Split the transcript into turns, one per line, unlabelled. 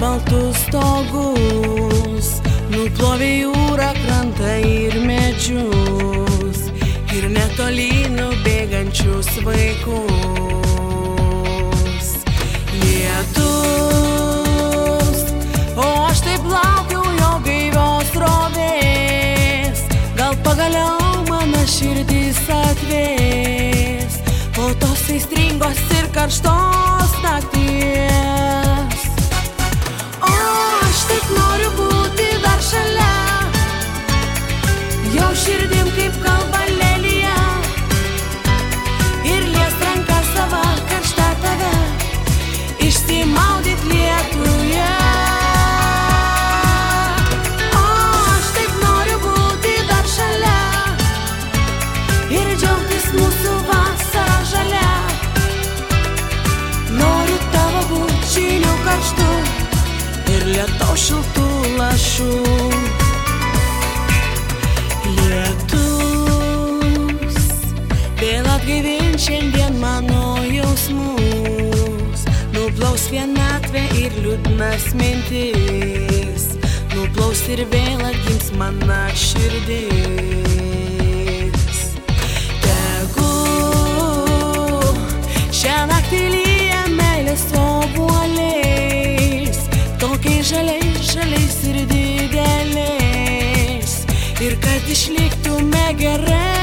baltus stogus, nuplovė jūrą, krantą ir medžius, ir netoli nubėgančius vaikus. Lietus, o aš taip laukiau jo gaivios srovės, gal pagaliau mano širdis atvės po tos aistringos ir karštos nakties. O aš taip noriu būti dar šalia, jau širdim kaip kalba lelija, ir liest ranką savo karštą tave, išsimaudyt lietuje. O aš taip noriu būti dar šalia ir džiaugtis mūsų vasarą žalia. Noriu tavo bučinių karštų ir lietaus šiltų lašų. Lietus vėl atgaivins šiandien mano jausmus, nuplaus vienatvę ir liūdnas mintis, nuplaus ir vėl atgims mano širdis. Tegu šią naktį lyja meilės obuoliais, tokiais žaliais, žaliais ir dideliais, ir kad išliktume gerai.